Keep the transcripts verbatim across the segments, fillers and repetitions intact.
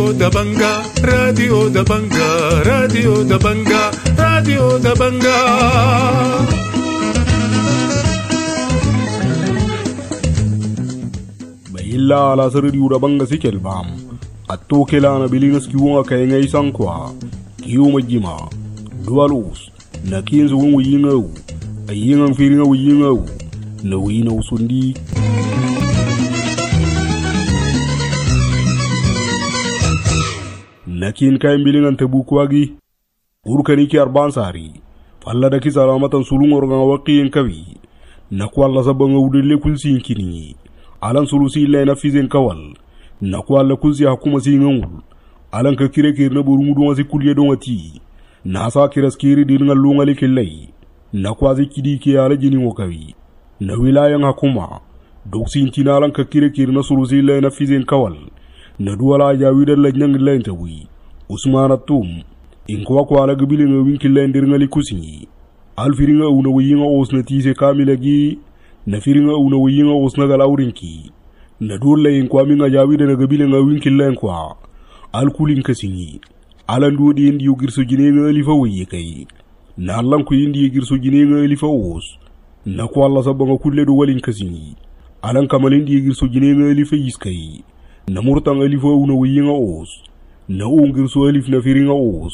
da Banga, Radio da Banga, Radio da Banga, Radio da Banga. Bayilla ala Radio da Banga sikel bam. Atto kelana bilingas kiwonga kayenga isankwa. Kiuma jima. Dualus. Na kinzo wongo yingau. Ayingang firinga wiyingau. Na wina usundi. Nakin kain bilingan tebukwagi urkani ki arban sari falla daki salamatan sulung organ waqiyen kawi nakwalla sabanga udelle kulsi kini alan sulusi illa na fizen kawal nakwalla kulsi hakuma singul alan ka kire kirna burungu do wasi kulye do wati nasa kiraskiri dirnga lungali kellai nakwazi kidi ki ala jini wakawi na wilayan hakuma doksin tinalan ka kire kirna sulusi illa na fizen kawal na duwala jawida la nyang lenta wi usmana tum inkwa kwa la gabile nga winki lendir nga likusi al firinga una wiyinga osna tise kamila gi na firinga una wiyinga osna galaurinki na duwala inkwa minga jawida na gabile nga winki lenkwa al kulin kasingi alan duwa di indi yu girso jine nga alifa wiyi kai na alan ku indi yu girso jine nga alifa os na kwa alla sabba nga kulle do walin kasingi alan kamalin di yu girso jine nga alifa yiskai na murtang alifa una wiyinga os na ungir so alif na firinga os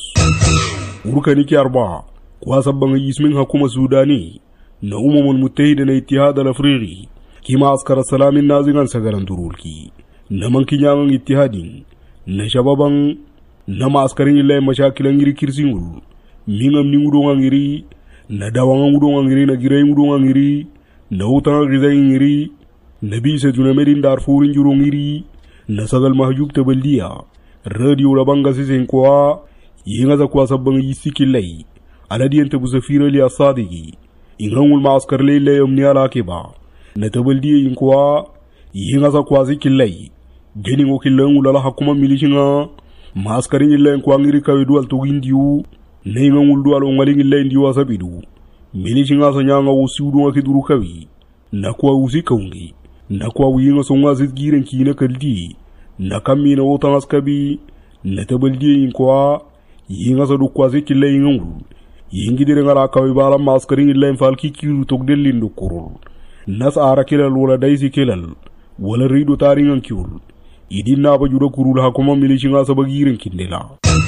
urkani ki arba kwa sabanga yismin hakuma sudani na umumul muttahida na ittihad al afriqi kima askara salamin nazigan sagaran turulki na manki nyangang ittihadin na shababan na maskarin illa mashakilan ngiri kirsingul mingam ni ngudonga ngiri na dawanga ngudonga ngiri na giray ngudonga ngiri na utanga gizay ngiri na bisa junamedin darfurin juro ngiri na sagal mahjub tabaldiya Radio da Banga sisen kwa yinga za kwa sabang yisiki lay aladiyan tabu safira li asadigi ingangul maaskar lay lay omni ala keba na tabaldiya yin kwa yinga za kwa ziki lay geni ngo kilangul ala hakuma milishinga maaskarin illa kwa ngiri kawe dual tugindiyu na ingangul dual ongaling illa indiyu asabidu milishinga sa nyanga usiudu nga kiduru kawi na kwa usikaungi na kwa wiyinga songa zidgiren kina kaldi na kami na wotan askabi na tabaldi yin kwa yinga sa dukwa ziki la yingul yingi dire ngara kawi bala maskarin illa infal ki kiru togdelin do kurul nas ara kelal wala daisi kelal wala rido taringan kiul idin na ba juro kurul hakuma milishinga sa bagiren kindela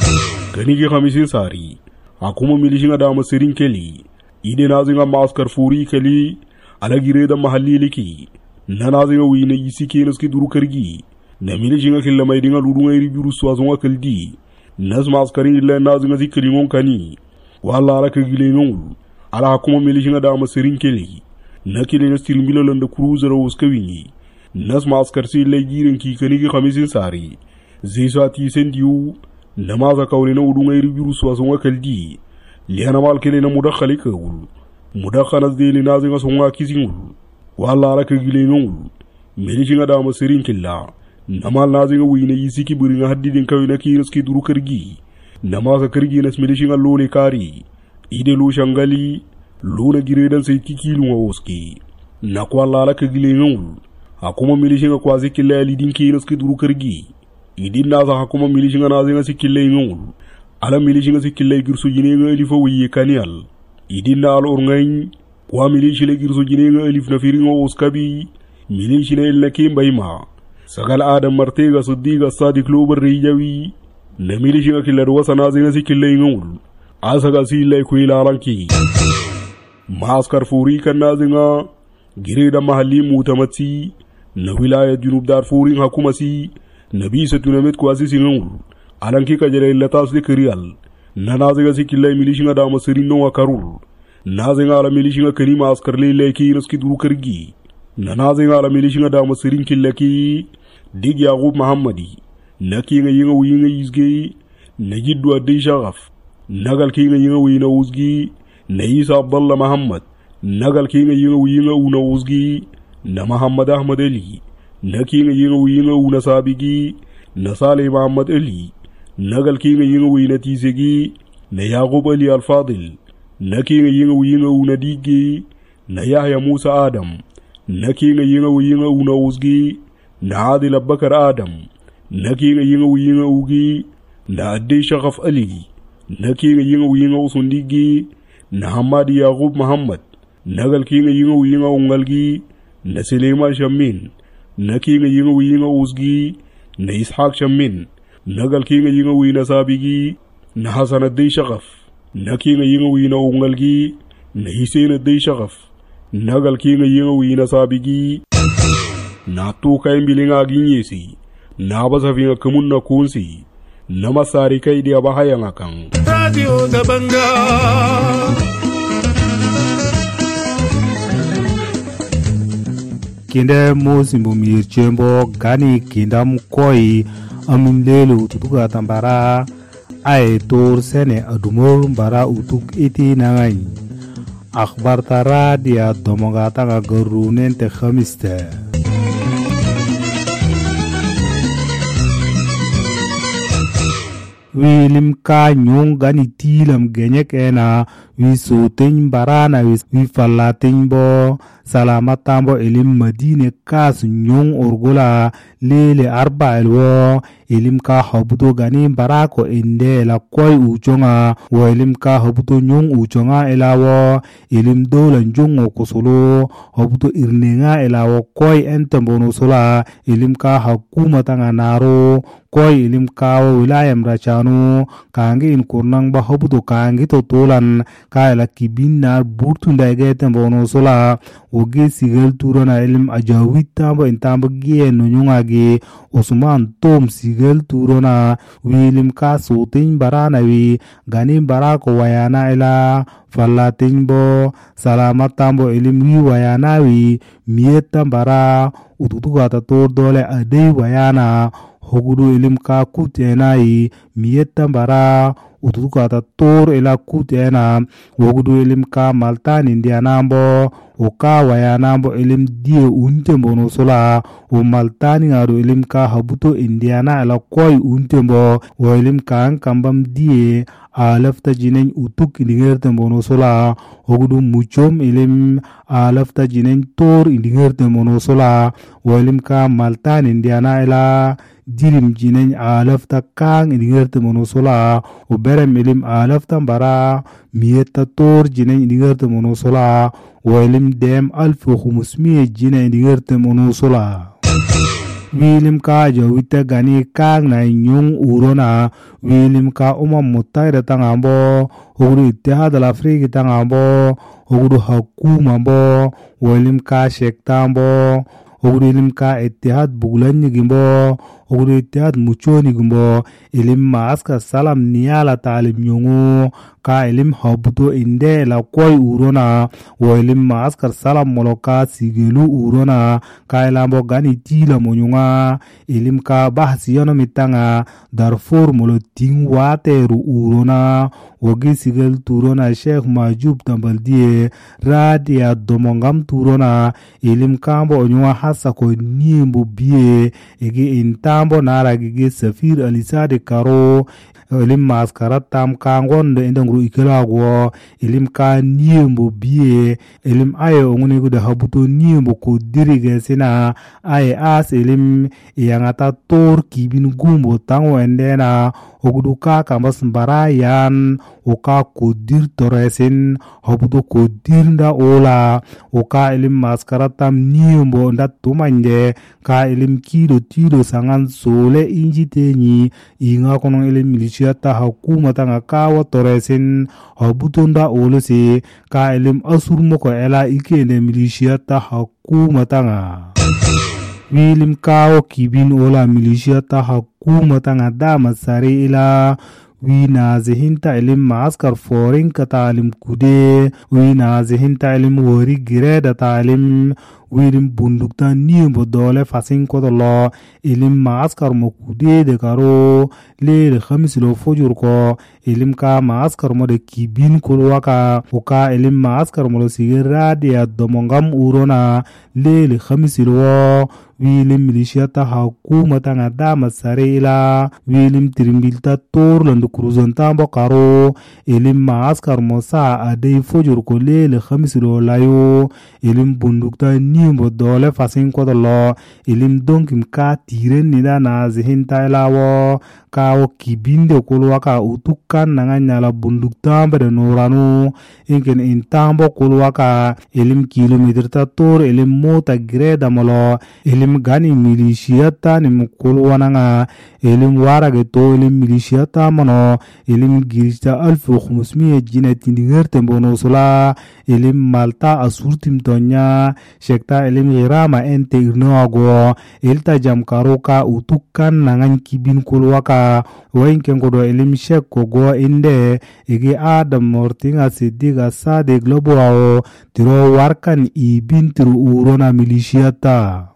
gani ki khamisin sari hakuma milishinga da masirin keli ide nazinga maskar furi keli ala gire da mahalli liki na nazinga wina yisiki naski duru kargi na milishinga killa mai dinga ludunga iri biru swazonga kaldi nas maskarin illa nazinga zikri ngon kani wala ala kagile ngon ala hakuma milishinga da masirin keli na kile na stirmila landa cruiser uskawini nas maskar si illa giren ki kani ki khamisin sari zisa ti sendiu namaza kawle na udunga iri biru swazonga kaldi liana mal kile na mudakhali kawul mudakhanas dele nazinga songa kizingul wala ala kagile ngon milishinga da masirin killa namal nazinga wina yisiki buringa haddidin kawina kiraski duru kargi namasa kargi nas milishinga lole kari ide lo shangali lona giredan sai kikilu wa oski na kwalla ala kagile ngul hakuma milishinga kwazi killa lidin kiraski duru kargi idin nasa hakuma milishinga nazinga sikille ngul ala milishinga sikille girsu jinenga elifa wiye kanial idin na al orngain kwa milishile girsu jinenga elif na firinga oskabi milishine ilna kimbayma sagal adam martega suddiga sadiq lobar rijawi na milishinga killar wasa nazinga sikille ngul asaga sillay kuila ranki maskar furi kan nazinga gireda mahalli mutamatsi na wilaya junub darfurin hakumasi nabi satunamet kwasi singul alanki kajere latas de krial na nazinga sikille milishinga da masirin no wakarul nazinga ala milishinga kalima askar lele ki raski duru kargi na nazinga ala milishinga da masirin killaki dig yaqub muhammadi naki nga yinga winga yizge na jiddu addi shagaf nagal ki nga yinga wina uzgi na isa abdallah muhammad nagal ki nga yinga winga una uzgi na muhammad ahmad ali naki nga yinga winga una sabigi na salih muhammad ali nagal ki nga yinga wina tisegi na yaqub ali al-fadil naki nga yinga winga una digi na yahya musa adam naki nga yinga winga una uzgi na adil abakar adam nakinga yinga winga ugi na adde shagaf ali nakinga yinga winga usundigi na hamadi yaqub muhammad nagal kinga yinga winga ungalgi na Suleiman Shamin nakinga yinga winga usgi na Ishaq Shamin nagal kinga yinga winga sabigi na Hasan adde shagaf nakinga yinga winga ungalgi na Hussein adde shagaf nagal kinga yinga winga sabigi na tuka imbilinga ginyesi na basafinga kamunna kunsi na masari kai dia bahaya ngakang Radio Dabanga kinde mosimbo mirchembo gani kindam koi amindelu tutuka tambara ay tor sene adumur bara utuk iti nangai akhbar tara dia domogata ga garunen te khamiste wilim ka nyong gani tilam genyek ena wi sotin barana wi fallatin bo salamatambo elim madine kas nyong orgola lele arba elwo elim ka habuto gani barako inde la koy ujonga wo elim ka habuto nyong ujonga elawo elim dola njongo kusolo habuto irnenga elawo koy entambono sola elim ka hakuma tanga naro koy elim ka wilaya mrachano kangi in kurnang ba habuto kangi to tolan ka ela kibinna burtu ndage tambono sola oge sigel turona elim ajawit tambo intambo gie no nyungage Osman Tom sigel turona wilim ka sotin barana wi ganim barako wayana ela fallatin bo salamat tambo elim wi wayana wi mieta bara ututuga ta tor dole adei wayana hogudu elim ka kutenai mieta bara ututuga ta tor ela kutena wogudu elim ka maltan indianambo oka wayanambo elim die untembo no sola o maltani ngaro elim ka habuto indiana ala koy untembo o elim kan kambam die alafta jinen utuk indingertembo no sola ogudu muchom elim alafta jinen tor indingertembo no sola o elim ka maltani indiana ala jirim jinen alafta kang indingertembo no sola o berem elim alafta bara mieta tor jinen indingertembo no sola ويلم ديم ألف وخمسمية جنيه ديرتم ونوصلا ويلم كا جويتا غاني كاغ نا نيون اورونا ويلم كا أمم متحدة تنغامبو هورو اتحاد الأفريقي تنغامبو هورو حكومة بو ويلم كا شيكتامبو هورو ويلم كا اتحاد بغلاني جنبو هورو اتحاد موچوني جنبو إلم ماسكا سلام نيالا تعلم نيونغو ka elim habuto inde la koy urona wo elim maskar salam moloka sigelu urona ka elambo gani tila monyunga elim ka bahsi yono mitanga darfur molo ting wateru urona wogi sigel turona sheikh majub tambaldie radia domongam turona elim kambo onywa hasa ko nimbo bie ege intambo nara gige safir alisade karo elim maskarat tam kangon de indangru ikelago elim ka niembo bie elim aye onguni gude habuto niembo ko dirige sina aye as elim yangata tor kibin gumbo tango endena ogudu ka kambas mbarayan oka kodir toresin habuto kodir nda ola oka elim maskaratam niembo nda tumanje ka elim kido tido sangan sole inji tenyi inga kono elim milisiata hakuma tanga kawa toresin habuto nda olese ka elim asurmoko ela ikene milisiata hakuma tanga wilim kawo kibin ola milisiata hakuma tanga dama sare ila wina zihinta ilim maaskar forin ka talim kude wina zihinta ilim wori gireda talim wilim bundukta niembo dole fasin kodolo ilim maaskar mo kude de karo le khamis lo fujur ko ilim ka maaskar mo de kibin kulwaka oka ilim maaskar mo sigira de domongam urona le khamis lo wilim milisiata hakuma tanga dama sarela wilim tirimbilta torlandu kruzantambo karo ilim maaskar mo sa ade fujur ko le khamis lo layo ilim bundukta nimbo dole fasin ko lo ilim donkim ka tiren nida na zihinta ilawo ka o kibinde kulwa ka utukan nanga nyala bunduk tambe de nuranu inken intambo kulwa ka ilim kilometer ta tor ilim mota greda molo ilim gani milishiyata ni mukulwa nanga ilim warage to ilim milishiyata mano ilim girista alfu khumusmiye jina tindingerte mbono sula ilim malta asurtim tonya shekta ilim girama ente irnoago ilta jamkaruka utukan nangan kibin kulwaka wain kengodo ilim shek kogo inde igi adam mortinga sidiga sade globo tiro warkan ibin tiru urona milishiyata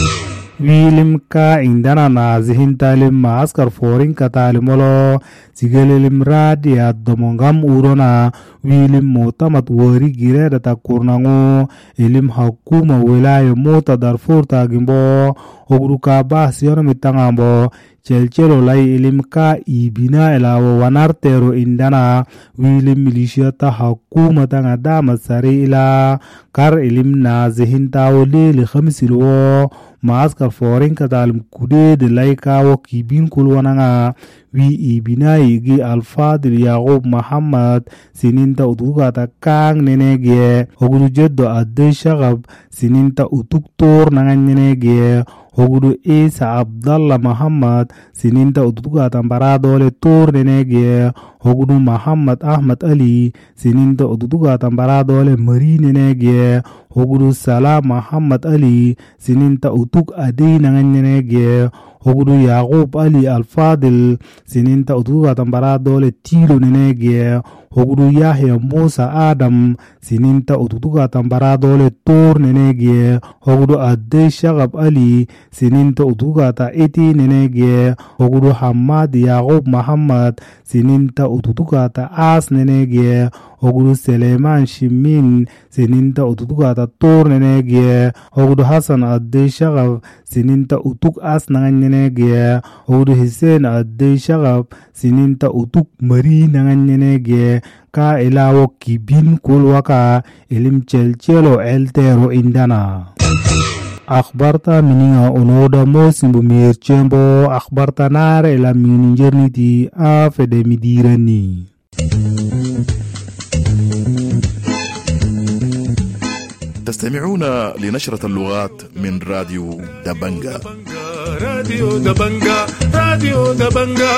wilim ka indana na zihintalim maaskar forin katalimolo sigelelim radia domongam urona wilim motamat wari gire data kurnango ilim hakuma wilaya mota darfur tagimbo ogruka bahs yono mitangambo chelchelo lai ilim ka ibina elawo wanartero indana wilim milishiyata hakuma tanga dama sari ila kar ilim na zihintawo lili khamisilwo maaskar forin katalim kude de laika wo kibin kulwananga wi ibinai gi alfadil yaqub muhammad sininta utugata kang nenege oguru jeddo adde shagab sininta utuktor nangan nenege oguru isa abdallah muhammad sininta utugata baradole tor nenege oguru muhammad ahmad ali sininta utugata baradole mari nenege oguru salam muhammad ali sininta utuk ade nangan nenege oguru yaqub ali alfadil sininta utuga tambara dole tilo nenege oguru yahya musa adam sininta utuga tambara dole tor nenege oguru adde shagab ali sininta utuga ta eti nenege oguru hamad yaqub muhammad sininta utuga ta as nenege oguru Suleiman Shimin sininta ututuka ta tor nenege oguru Hassan adde shagab sininta utuk as nangan nenege oguru Hussein adde shagab sininta utuk mari nangan nenege ka ilawo kibin kulwaka ilim chelchelo eltero indana akhbarta mininga onoda mo simbu mirchembo akhbarta nare ila mininjerniti afede midirani تستمعون لنشرة اللغات من راديو دبنجا. راديو دبنجا راديو دبنجا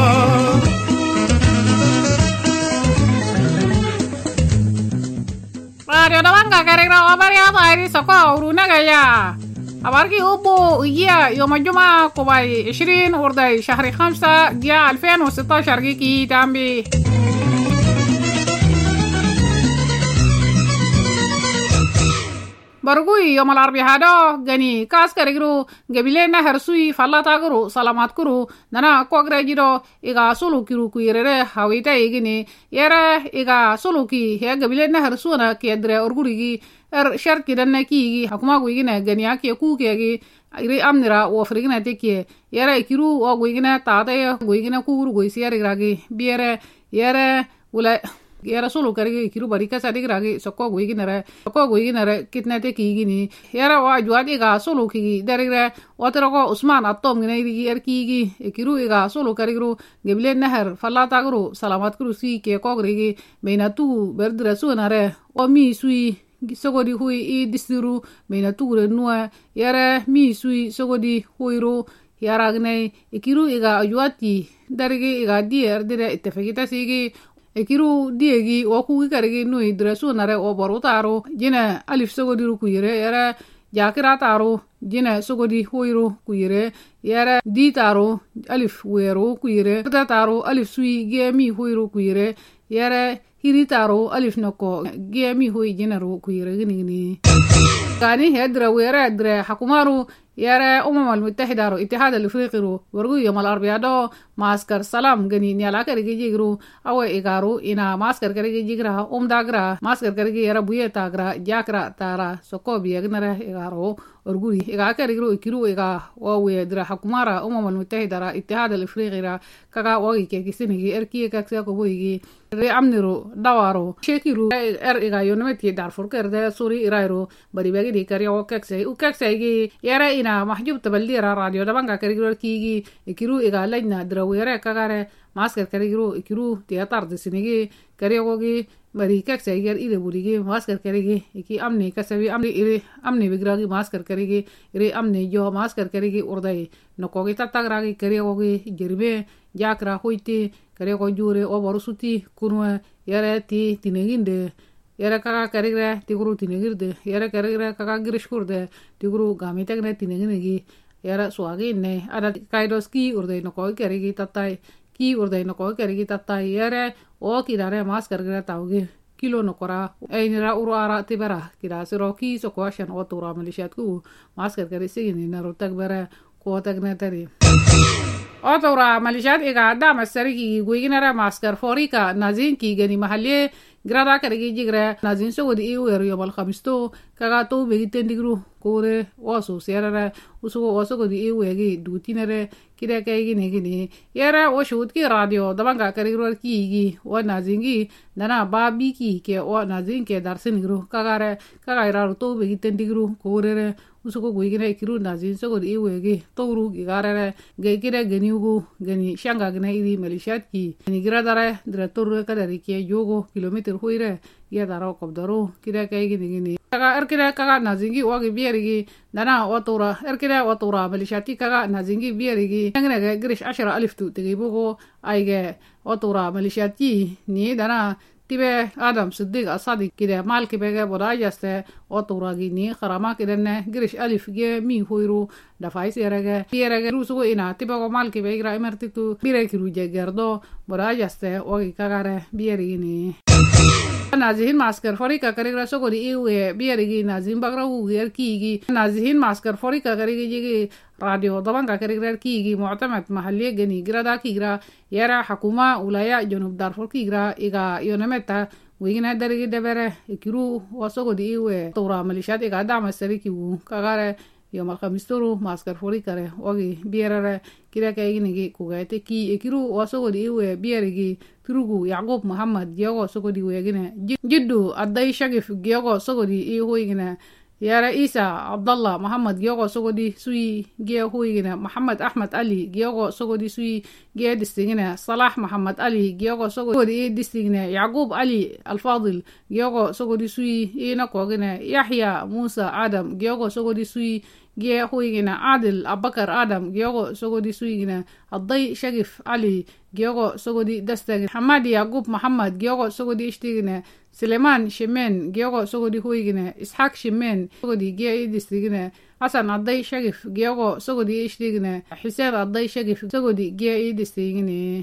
راديو دبنجا كاريرا وبريا طايري سكوا ورونا جايا أباركي أبو إياه يوم الجمعة كوباي عشرين ورداي شهر خمسة جاء ألفين وستة عشر جيكي تامبي برغوي يوم الأربعاء هذا غني كاس كريرو قبلنا هرسوي فلا تاغرو سلامات كرو نانا كوغرا جيرو إيغا سولو كيرو كيرره هاويتا إيغني يرا إيغا سولو كي هي قبلنا هرسونا كيدري أرغوريغي ار شركي دنا كيغي حكومه غويغنا غنيا كي كوكيغي iri amnira wo frigna teke yara ikiru wo goigina taata goigina kuru goisi yara gragi biere yara wala yara solo karige ikiru barika sadi gragi sokko goigina re sokko goigina re kitna te kigini yara wa juadi ga solo kigi darigra watro ko usman atom ngina iri er kigi ikiru iga solo karigu geble nahar falata guru salamat kuru si ke ko grigi meinatu berdra sunare o mi sui sogodi hui i disiru meina tugure nuwa yara mi sui sogodi huiru yara gne ikiru iga ayuati darige iga dier dire itefekita sigi ikiru diegi waku ikarigi nui dresu nare o borutaro jina alif sogodi ru kuyire yara jakira taro jina sogodi huiru kuyire yara di taro alif weru kuyire taro alif sui gemi huiru kuyire yara hiri taro alif nako gemi hui jinaru kuyire gini gini gani hedra wera hedra hakumaru yara umam al-muttahida ro ittihad al-afriqi ro wargu yom al-arbi'a do maskar salam gani ni ala kare gijigru awe igaru ina maskar kare gijigra umdagra maskar kare yara buye tagra jakra tara sokobi yagnara igaru orguri iga kare gru ikiru iga wawe dra hakumara umam al-muttahida ra ittihad al-afriqi ra kaga wagi ke kisini erki kaksa ko boyigi re amniro dawaro shekiru er iga yonmeti darfur kerde suri irairo bari gidi kariyo keksay u keksaygi yara ina mahjub tabaldira radio dabanga karigro kigi ikiru iga lajna drawere kagare masker karigro ikiru tiatar disinigi kariyogi bari keksay ger ide burigi masker karigi iki amni kasabi amni ire amni bigragi masker karigi ire amni jo masker karigi urday nokogi tatagragi kariyogi jerbe jakra hoiti kariyo jure oborusuti kunwa yara ti tineginde yara kaka karigre tiguru tinegirde yara karigre kaka girishkurde tiguru gamitegne tineginegi yara suagi ne ada kaidoski urde no ko karigi tatai ki urde no ko karigi tatai yara o kirare mas karigre taugi kilo no kora ainira uru ara tibera kira siroki so kwashan o tura malishatku mas karigre sigini na rotak bera ko tagne tari otora malishat ega dama sarigi guiginara maskar forika nazin ki gani mahalle grada karigi jigre nazin so wodi ewer yomal khamisto kaga to be tendigru kore waso serara usugo waso godi ewegi dutinere kire kaygi negini yara o shut ki radio dabanga karigro ki gi o nazingi dana babi ki ke o nazin ke darsin gru kagare kaga ira to be tendigru kore usugo guigine kiru nazin so godi ewegi tawru gigare ge kire geniugo geni shanga gna iri malishat ki ni gradare director kadari ke jogo kilometer hoire ya daro kopdaro kire kaygi negini kaga erkire kaga nazingi wagi bierigi dana otora erkire otora malishati kaga nazingi bierigi ngne grish ashara alif tu tigibugo aige otora malishati ni dana tibe adam siddiq asadi kire mal kibege bodajaste otora gi ni kharama kidenne grish alif ge mi hoiru dafai serege bierege rusugo ina tibe go mal kibege ra emertitu bire kiru jegerdo bodajaste ogi kagare bierigi ni nazihin masker forika karigra sogodi iwe bierigi nazim bagra uger kigi nazihin masker forika karigi jigi radio dabanga karigra kigi mu'tamad mahalli gani grada kigra yara hukuma ulaya junub darfur kigra iga yonameta wigina darigi debere ikiru wasogodi iwe tora malishat iga dama sariki u kagare yom alkhamistoru masker forika re ogi bierare kira kayginigi kugaite ki ikiru wasogodi iwe bierigi turugu yaqub muhammad gyogo sogodi wegine jiddu aday shagif gyogo sogodi i hoygine yara isa abdallah muhammad gyogo sogodi sui ge hoygine muhammad ahmad ali gyogo sogodi sui ge distingine salah muhammad ali gyogo sogodi i distingine yaqub ali alfadil gyogo sogodi sui i nakogine yahya musa adam gyogo sogodi sui ge hoygine adil abakar adam gyogo sogodi suigine aday shagif ali gyogo sogodi dastag hamad yaqub muhammad gyogo sogodi ishtigine suleiman shimen gyogo sogodi hoygine ishaq shimen sogodi ge distigine hasan aday shagif gyogo sogodi ishtigine hisaab aday shagif sogodi ge distigine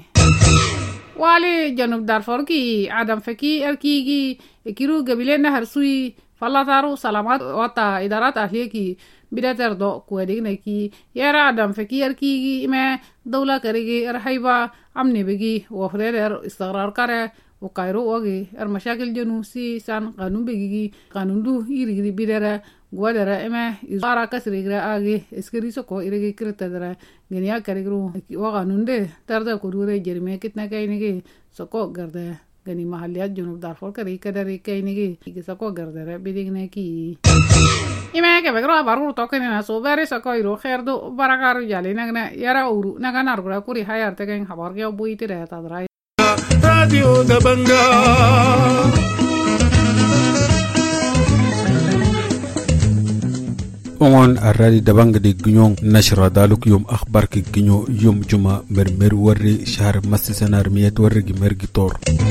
wali janub darfur ki adam faki erkigi ikiru gabile nahar sui falataru salamat wata idarat ahliya ki bidatar do kuwadigna ki yara adam fakir ki me dawla karigi erhayba amni bigi wafrer istiqrar kare و قايرو اوغي ار مشاكل جنوسي سان قانون بيجي قانون دو يريغي بيدرا غودرا اما ازارا كسريغرا اغي اسكريسو كو يريغي كرتدرا غنيا كاريغرو و قانون دي تردا كودوري جرمي كتنا كاينيغي سوكو غردا غني محليات جنوب دارفور كري كدري كاينيغي سوكو غردرا بيديغنا كي ima ke begro barur token na so bare sa ko iro kherdo barakaru jale nagna yara uru naga nargura kuri hayar tegen habar ge buite re ta dra Radio Dabanga on aradi dabanga de gnyon nashra daluk yom akhbar ke gnyo yom juma mermer warri shahr massanar miyat warri gimergi tor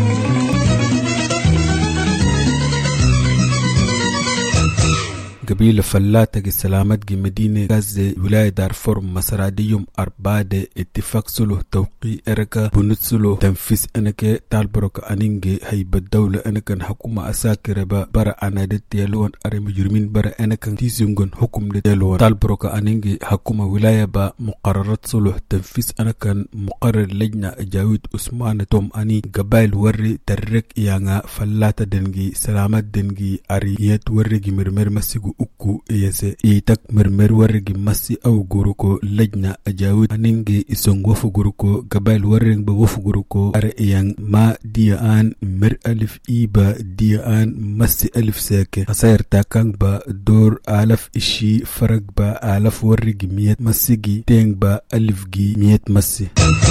قبيلة فلاتة السلامات جي مدينة غزة ولاية دارفور مسرادي يوم أربعة اتفاق سلو توقي إركا بنت سلو تنفيذ أنك تالبروك أنينجي هيبة الدولة أنك حكومة أساكرة برا أنادت يلوان أري مجرمين برا أنك تيزيونغن حكومة يلوان تالبروك أنينجي حكومة ولاية با مقررات سلو تنفيذ أنك مقرر لجنة جاويد عثمان توم أني قبائل وري ترك إيانا فلاتة دنجي سلامات دنجي أريات وري جي مرمر مسيقو uku yese itak mermer warregi massi aw guruko lajna ajawid aninge isong wafu guruko gabal warreng ba wafu guruko are yang ma dia an mer alif iba dia an massi alif sake asayr takang ba dor alaf ishi farag ba alaf warregi miyet massigi teng ba alif gi miyet massi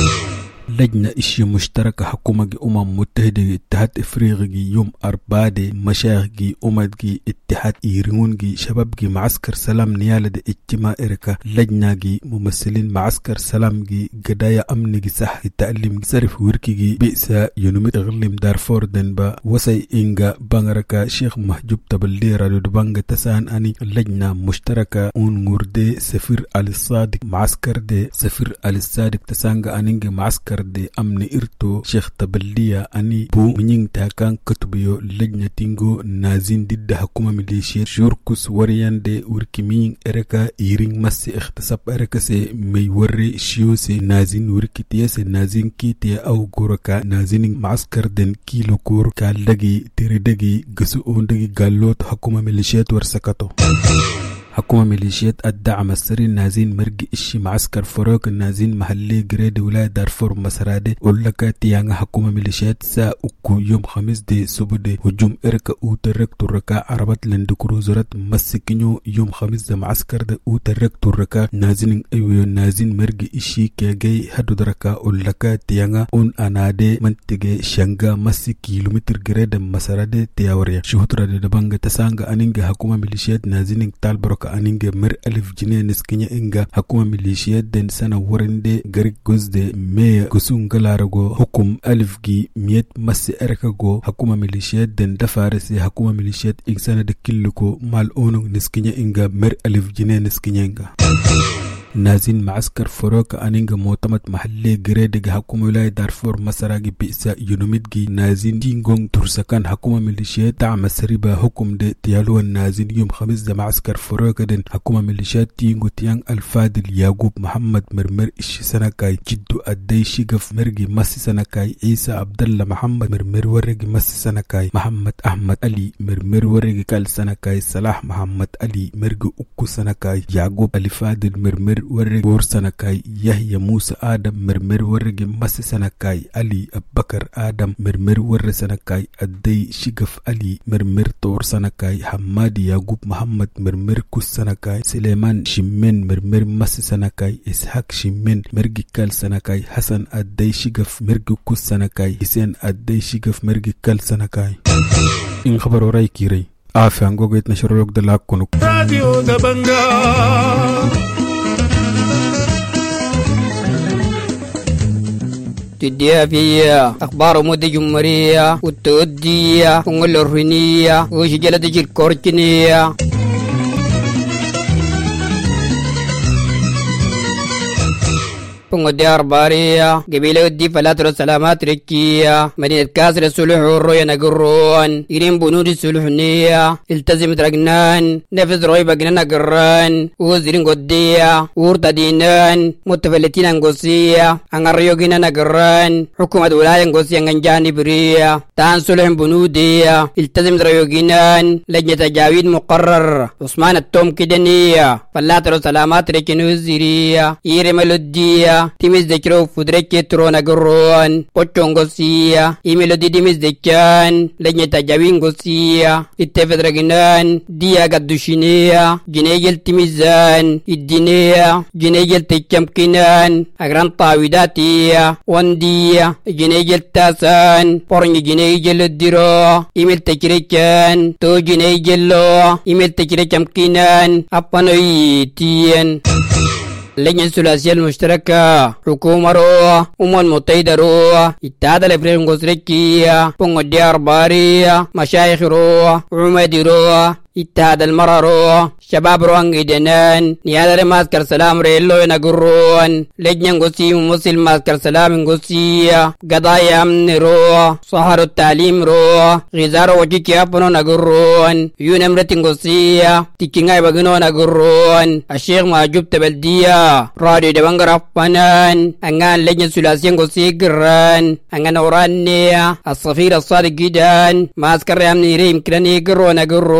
لجنة إشي مشتركة حكومة أمم متحدة اتحاد إفريقي يوم أربادة مشايخ أمد اتحاد إيرون شباب معسكر سلام نيالة اجتماع إركا لجنة ممثلين معسكر سلام قدايا أمن صح التعليم صرف وركي بئسا ينمت غلم دارفور دنبا وسي إنغا بانغركا شيخ محجوب تبلي رادو دبانغ تسان أني لجنة مشتركة أون غردي سفير علي الصادق معسكر دي سفير علي الصادق تسانغ أنينغ معسكر de amni irto Sheikh Taballiya ani bu mnying takan katubiyo lejna tingo nazin didda hakuma milishiyat shurkus wariyande urkiming ereka iring massi ikhtisab ereka se may warri shiyo se nazin urkitiya se nazin kitiya au guraka nazining maaskar den kilo kur kaldagi tiridagi gasu ondagi gallot hakuma milishiyat warsakato حكومة ميليشيات الدعم السري نازين مرقي إشي معسكر فروق النازين محلي جريد ولاية دارفور مسرادة أولكا تيانا حكومة ميليشيات سا أكو يوم خميس دي سبودي هجوم إركا أو ترك تركا عربات لندكروزرات مسكينيو يوم خميس دا معسكر دا أو ترك تركا نازين أيوه نازين مرقي إشي كيجي هدو دركا أولكا تيانا أون أنادي منتجي شنغا مسي كيلومتر جريد مسرادة تياوريا شهوترا دي دبانغ تسانغ أنينغ حكومة ميليشيات نازين تالبروك aninge mer alif jine niskinya inga hakuma milishiyat den sana warinde garik gozde me gusungalago hukum alif gi miyet massi erka go hakuma milishiyat den dafarese hakuma milishiyat insana de killuko mal ono niskinya inga mer alif jine niskinya inga نازين معسكر فروك أنينغ موتمت محلي جريدة حكومة ولاية دارفور مسراغي بئسا يونوميدغي نازين دينغون ترسكان حكومة ميليشيات دعم سريبا حكم دي تيالو النازين يوم خميس دا معسكر فروك دين حكومة ميليشيات تينغو تيان الفادل ياقوب محمد مرمر إشي سنكاي جدو أدي شيغف مرغي مسي سنكاي عيسى عبدالله محمد مرمر ورغي مسي سنكاي محمد أحمد علي مرمر ورغي كال سنكاي صلاح محمد علي مرغي أكو سنكاي ياقوب الفادل مرمر ورق ور سنكاي يحيى موسى آدم مرمر ورق مس سنكاي علي أبكر آدم مرمر ور سنكاي أدي شغف علي مرمر تور سنكاي حماد يعقوب محمد مرمر كوس سنكاي سليمان شمين مرمر مس سنكاي إسحاق شمين مرقي كال سنكاي حسن أدي شغف مرقي كوس سنكاي حسين أدي شغف مرقي كال سنكاي إن خبر وراي كيري آفي عنقو قيت نشر لك دلاك كنوك راديو دبنجا تديها فيها أخبار مدى جمهورية والتودية والرهنية وشجلة جيل كورتينية Pengodiar Baria, Gabila di Falatro Salamat Rikia, Madinat Kasra Suluh Roya Nagurun, Irim Bunudi Suluhnia, Iltazim Dragnan, Nefes Roy Bagnan Nagran, Uzirin Godia, Urta Dinan, Mutavaletina Gosia, Angaryogina Nagran, Hukumat Ulayan Gosia Ganjani Bria, Tan Suluh Bunudia, Iltazim Drayoginan, Lejnata Javid Muqarrar, Usman Tom Kidania, Falatro Salamat Rikinuziria, Irim Melodia, timis de kro fudreke trona goron pochongosia imelo di dimis de kan lenyeta jawingosia itefedraginan dia gadushinia ginegel timizan idinea ginegel techamkinan agran tawidatia wandia ginegel tasan porni ginegel diro imel tekrekan to ginegel imel tekrekamkinan apanoy tien لجنة الثلاثية المشتركة حكومة روح أمم المتحدة روح اتحاد الإفريقي الغوثريكية بونغ ديار بارية مشايخ روح عمد روح اتحاد المرأة روح شباب روان جدنان نيادر ماسكر سلام ريلو ينقرون لجنة غوثي ومسل ماسكر سلام غوثية قضايا أمن روح صهر التعليم روح غزار وجيكي أبنو نقرون يونمرة غوثية تكينغاي بغنو نقرون الشيخ محجوب تبلدية راديو دبانغر أفنان أنغان لجنة ثلاثية غوثي قران أنغان أورانية الصفير الصادق جدان ماسكر أمن ريم كراني قرون نقرون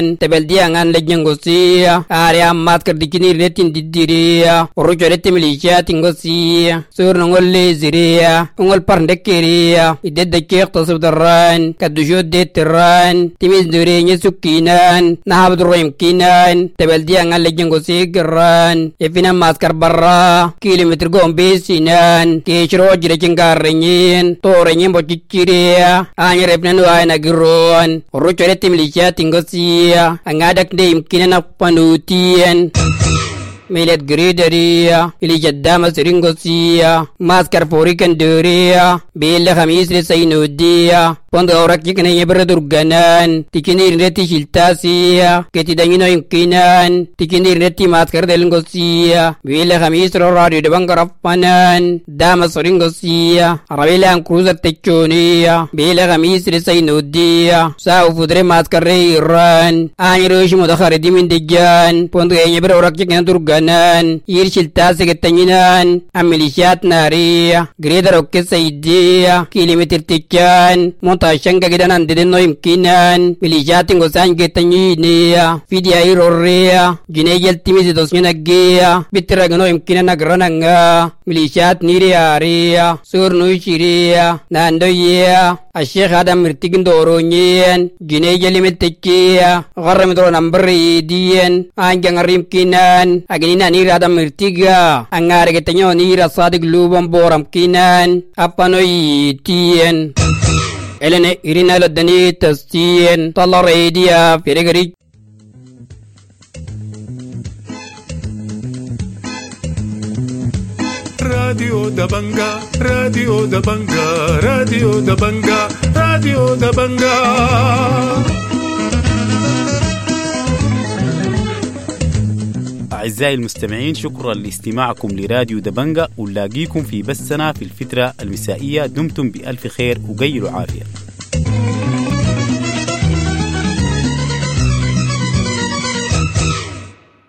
تبلدي عن لجن غوسيا آري أمات كردكني رتين ديديريا ورجع رتين مليشيات غوسيا سور نقول لزريا نقول برندكيريا يدد كيق تصب دران كدوجود ديت تران تميز دورين يسكينان نهاب درويم كينان تبلدي عن لجن غوسيا جران يفينا ماسكر برا كيلومتر قوم بيسينان كيشرو جرجن كارنين تورنين بوتشيريا آني ربنا نوانا جرون ورجع رتين مليشيات غوسيا angadak de imkina na panutian milet grideria ili jaddama siringosia maskar porikan deria bela khamis le saynudia pondo orak jikene yebre durganan tikini reti shiltasia keti dangino imkinan tikini reti maskar delingosia bela khamis ro radio de bangarapanan dama siringosia rabela an cruiser techonia bela khamis le saynudia sa ufudre maskar reiran anirosh mudakhar dimin dejan pondo yebre orak jikene durganan nan yirshil tase getanyinan amilishat nariya greder okke saydiya kilometer tikkan montashanga gedanan dedeno imkinan milishat ngosan getanyiniya fidia irorreya ginegel timizi dosnyana geya bitragno imkinan agrananga milishat niriya surnu shiriya nandoya الشيخ هذا مرتقن دورونيين جنيه لمتكيا غرم دور نمبر يدين أنجان غريم كينان أجنينا نير هذا مرتقا أنغارك تنيو نير صادق لوبان بورم كينان أبانو يتين إلنا إرنا لدني تستين طلع ريديا فريقري Radio Dabanga, Radio Dabanga, Radio Dabanga, Radio Dabanga. أعزائي المستمعين، شكرا لاستماعكم لراديو دبنجا، ونلاقيكم في بثنا في الفترة المسائية. دمتم بألف خير وقيلوا عافية.